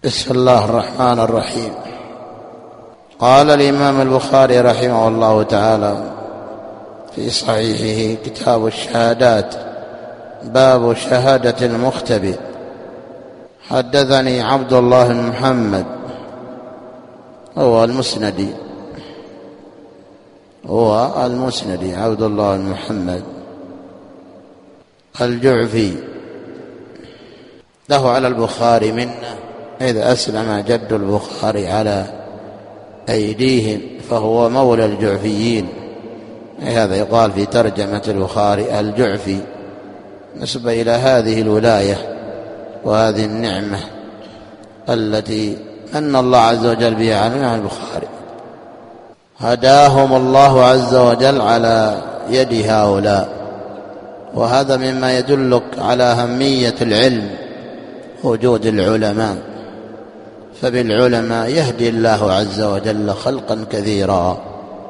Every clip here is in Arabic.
بسم الله الرحمن الرحيم. قال الإمام البخاري رحمه الله تعالى في صحيحه كتاب الشهادات باب شهادة المختبئ. حدثني عبد الله بن محمد هو المسندي عبد الله بن محمد الجعفي، له على البخاري منه إذ أسلم جد البخاري على أيديهم فهو مولى الجعفيين، هذا يقال في ترجمة البخاري الجعفي، نسبة إلى هذه الولاية وهذه النعمة التي من الله عز وجل بها على البخاري. هداهم الله عز وجل على يد هؤلاء، وهذا مما يدلك على أهمية العلم، وجود العلماء، فبالعلماء يهدي الله عز وجل خلقا كثيرا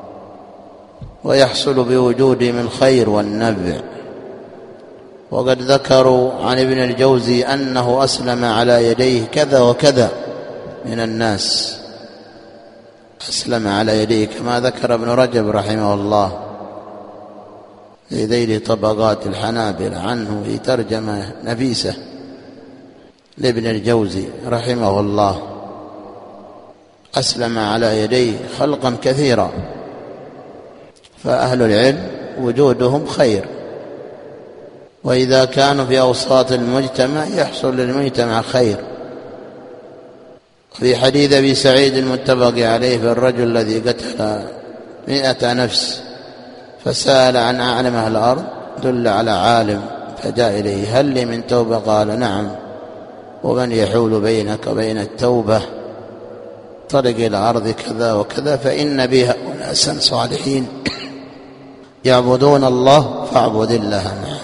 ويحصل بوجودهم الخير والنفع. وقد ذكروا عن ابن الجوزي أنه أسلم على يديه كذا وكذا من الناس، أسلم على يديه، كما ذكر ابن رجب رحمه الله في ذيل طبقات الحنابلة عنه في ترجمة نفيسة لابن الجوزي رحمه الله. أسلم على يديه خلقا كثيرا، فأهل العلم وجودهم خير، وإذا كانوا في أوساط المجتمع يحصل للمجتمع خير. في حديث أبي سعيد المتفق عليه في الرجل الذي قتل 100 نفس فسأل عن أعلم أهل الأرض دل على عالم فجاء إليه، هل لي من توبة؟ قال نعم، ومن يحول بينك وبين التوبة؟ طرق إلى أرض كذا وكذا فإن بها أناسا صالحين يعبدون الله فاعبد الله معهم،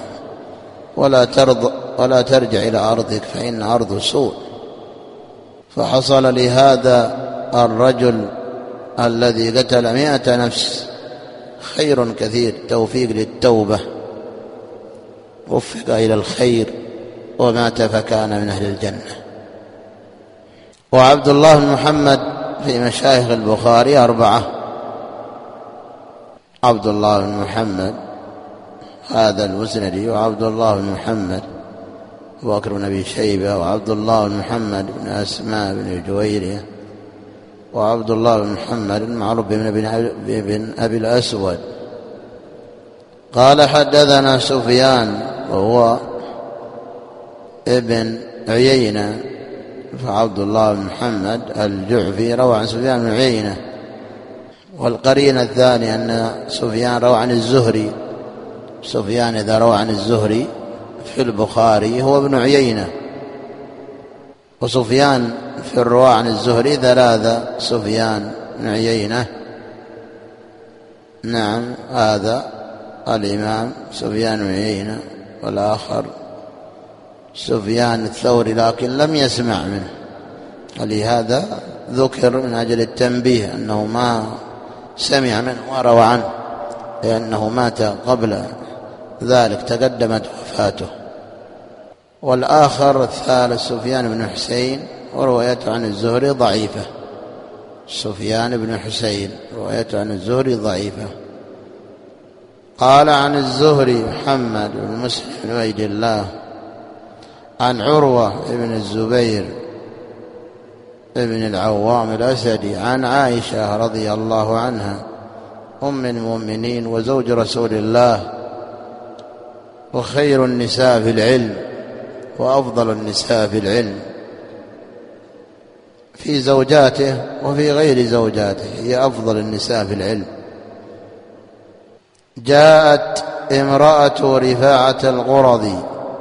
ولا ترجع إلى أرضك فإن أرض سوء. فحصل لهذا الرجل الذي قتل 100 نفس خير كثير، توفيق للتوبة، وفق إلى الخير ومات فكان من أهل الجنة. وعبد الله بن محمد في مشايخ البخاري 4، عبد الله بن محمد هذا المسندي، وعبد الله بن محمد أبو بكر بن أبي شيبة، وعبد الله بن محمد بن أسماء بن جويرية، وعبد الله بن محمد المعروف بن أبي الأسود. قال حدثنا سفيان وهو ابن عيينة، فعبد الله بن محمد الجعفي روى عن سفيان بن عيينة، والقرين الثاني أن سفيان روى عن الزهري. سفيان إذا روى عن الزهري في البخاري هو ابن عيينة، وسفيان في الرواة عن الزهري 3، سفيان بن عيينة، نعم هذا الإمام سفيان بن عيينة، والآخر سفيان الثوري لكن لم يسمع منه، ولهذا ذكر من أجل التنبيه أنه ما سمع منه وروى عنه، لأنه مات قبل ذلك تقدمت وفاته. والآخر الثالث سفيان بن حسين وروايته عن الزهري ضعيفة، سفيان بن حسين روايته عن الزهري ضعيفة. قال عن الزهري محمد بن مسلم بن عبيد الله عن عروة بن الزبير ابن العوام الأسدي عن عائشة رضي الله عنها أم المؤمنين وزوج رسول الله، وخير النساء في العلم وأفضل النساء في العلم، في زوجاته وفي غير زوجاته هي أفضل النساء في العلم. جاءت امرأة رفاعة القرظي،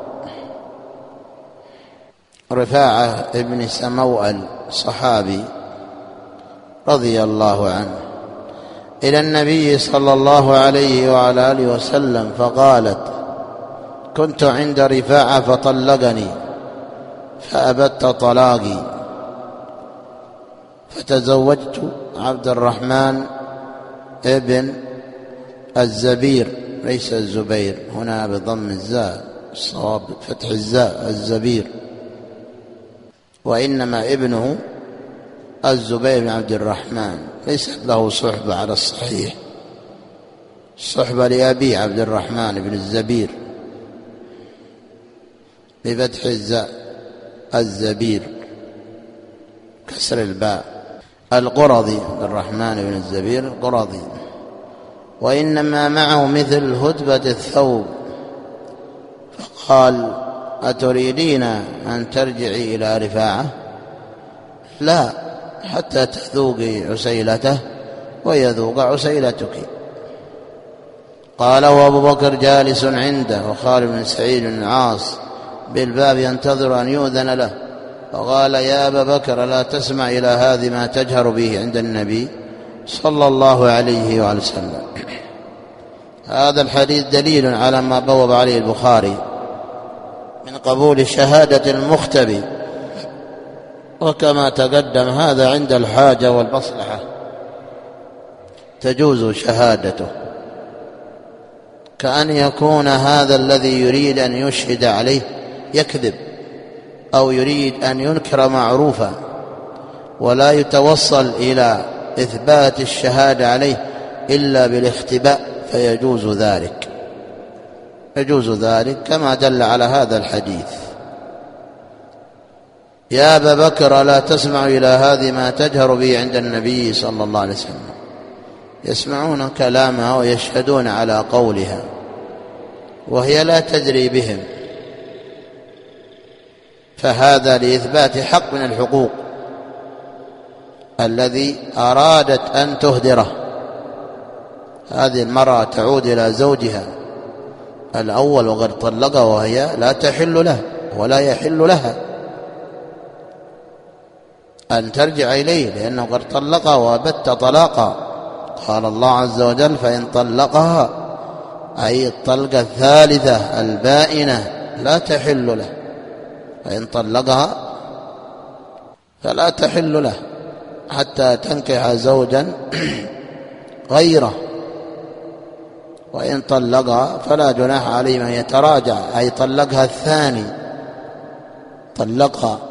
رفاعة ابن سموأل صحابي رضي الله عنه، إلى النبي صلى الله عليه وعلى آله وسلم فقالت كنت عند رفاعة فطلقني فأبت طلاقي، فتزوجت عبد الرحمن ابن الزبير، ليس الزبير، هنا بضم الزاء، الصواب فتح الزاء، الزبير، وإنما ابنه الزبير بن عبد الرحمن ليست له صحبة على الصحيح، الصحبة لأبي عبد الرحمن بن الزبير بفتح الزاء الزبير كسر الباء، القرظي عبد الرحمن بن الزبير القرظي. وإنما معه مثل هدبة الثوب، فقال: أتريدين أن ترجعي إلى رفاعة؟ لا، حتى تذوقي عسيلته ويذوق عسيلتك. قال: وأبو بكر جالس عنده، وخالد بن سعيد بن العاص بالباب ينتظر أن يؤذن له، فقال: يا أبا بكر، لا تسمع إلى هذه ما تجهر به عند النبي صلى الله عليه وآله وسلم. هذا الحديث دليل على ما بوب عليه البخاري من قبول شهادة المختبي، وكما تقدم هذا عند الحاجة والمصلحة تجوز شهادته، كأن يكون هذا الذي يريد أن يشهد عليه يكذب أو يريد أن ينكر معروفا ولا يتوصل إلى إثبات الشهادة عليه إلا بالاختباء، فيجوز ذلك، يجوز ذلك كما دل على هذا الحديث. يا أبا بكر، لا تسمع إلى هذه ما تجهر به عند النبي صلى الله عليه وسلم، يسمعون كلامها ويشهدون على قولها وهي لا تدري بهم، فهذا لإثبات حق من الحقوق الذي أرادت أن تهدره. هذه المرأة تعود إلى زوجها الأول وقد طلقها وهي لا تحل له ولا يحل لها أن ترجع إليه، لأنه قد طلقها وبت طلاقا. قال الله عز وجل: فإن طلقها، أي الطلقة الثالثة البائنة لا تحل له، فإن طلقها فلا تحل له حتى تنكح زوجا غيره، وإن طلقها فلا جناح عليه من يتراجع، أي طلقها الثاني، طلقها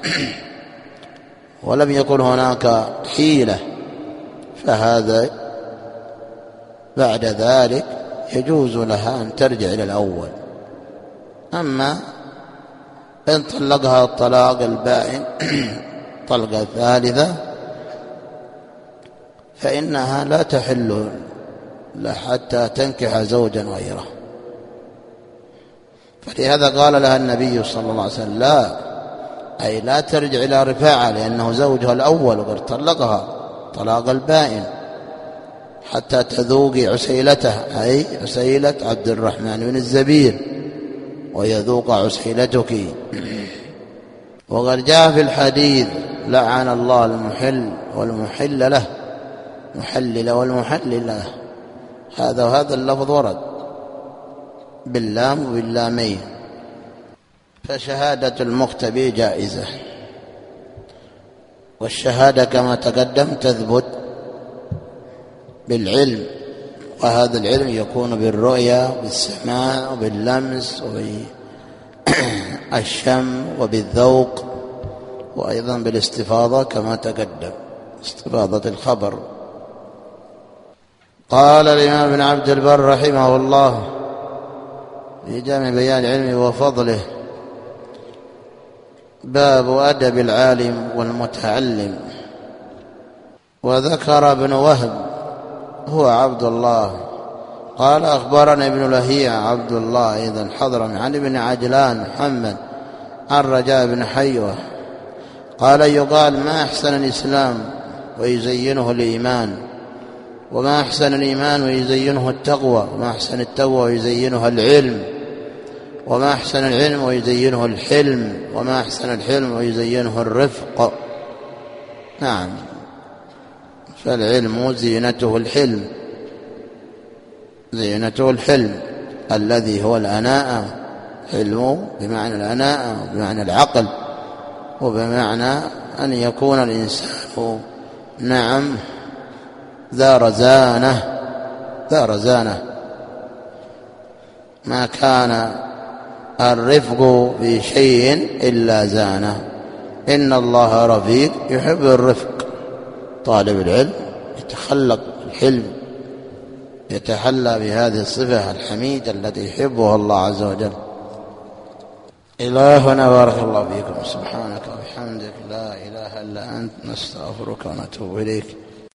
ولم يكن هناك حيلة، فهذا بعد ذلك يجوز لها أن ترجع إلى الأول. أما إن طلقها الطلاق البائن طلقة ثالثة فإنها لا تحل حتى تنكح زوجا غيره. فلهذا قال لها النبي صلى الله عليه وسلم: لا، أي لا ترجع إلى رفاعة، لأنه زوجها الأول وقد طلقها طلاق البائن، حتى تذوقي عسيلته، أي عسيلة عبد الرحمن بن الزبير، ويذوق عسيلتك. وقد جاء في الحديث: لعن الله المحل والمحل له، محلل والمحلل له. هذا اللفظ ورد باللام وباللامين. فشهادة المختبي جائزة، والشهادة كما تقدم تثبت بالعلم، وهذا العلم يكون بالرؤيا بالسماع وباللمس وبالشم وبالذوق، وأيضا بالاستفاضة كما تقدم، استفاضة الخبر. قال الإمام ابن عبد البر رحمه الله في جامع بيان العلم وفضله: باب أدب العالم والمتعلم. وذكر ابن وهب هو عبد الله قال: أخبرنا ابن لهيعة عبد الله إذن حضرمي عن ابن عجلان محمد عن رجاء بن حيوة قال: يقال: ما أحسن الإسلام ويزينه الإيمان، وما أحسن الإيمان ويزينه التقوى، وما أحسن التقوى ويزينه العلم، وما أحسن العلم ويزينه الحلم، وما أحسن الحلم ويزينه الرفق. نعم، فالعلم زينته الحلم، زينته الحلم الذي هو الأناءة، حلمه بمعنى الأناءة وبمعنى العقل، وبمعنى أن يكون الإنسان نعم ذا رزانة، ذا رزانة. ما كان الرفق في شيء إلا زانه، إن الله رفيق يحب الرفق. طالب العلم يتخلق الحلم، يتحلى بهذه الصفة الحميدة التي يحبها الله عز وجل. إلهنا بارك الله فيكم، سبحانك وبحمدك لا إله إلا أنت، نستغفرك ونتوب إليك.